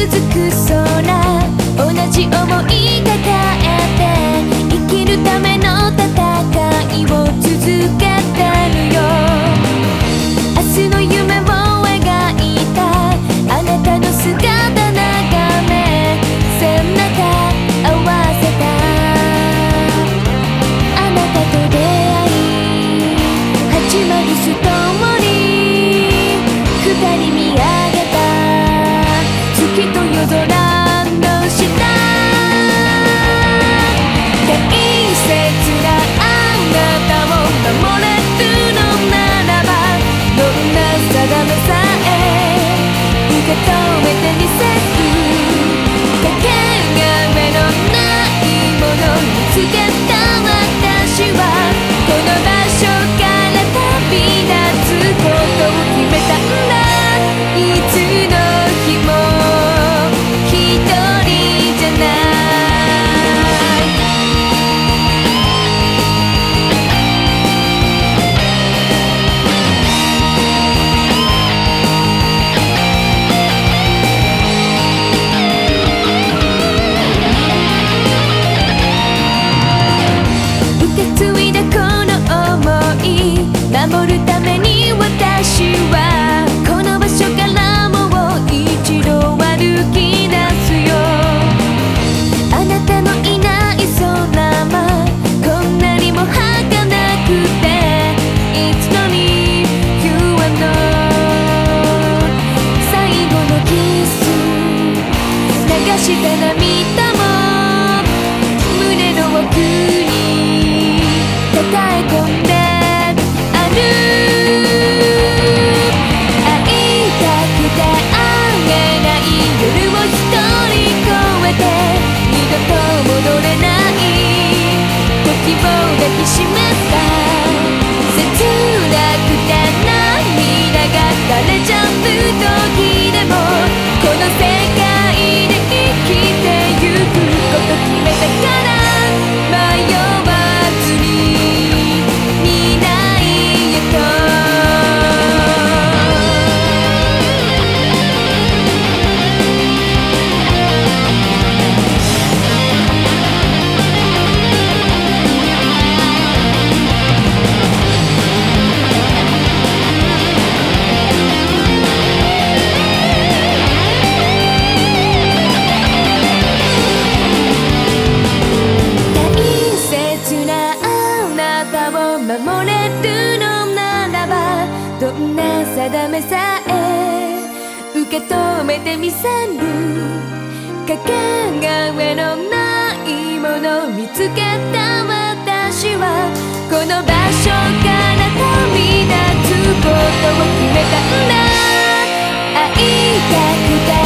づく空、同じ想い抱えて生きるための戦いを続けてるよ。明日の夢を描いたあなたの姿眺め、背中合わせたあなたと出会い、始まるストーリー、二人見上げた月と夜空の下、大切なあなたを守れるのならば、どんな定めさえ受け止めてみせる。かけがえのないもの見つけた私は、この場所から旅立つことを決めたんだ。いつの日も一人じゃない。受け継いだこの想い、守るために私はこの場所からもう一度歩き出すよ。あなたのいない空はこんなにも儚くて、いつのに You are no 最後のキス、流した涙も胸の奥に抱え込んである。会いたくて会えない夜を一人越えて、二度と戻れない時を抱きしめた。切なくて涙が垂れちゃう時でも、この世界で生きてゆくこと決めたから、迷わずに未来へと。守れるのならば、どんな定めさえ受け止めてみせる。かけがえのないもの見つけた私は、この場所から旅立つことを決めたんだ。会いたくて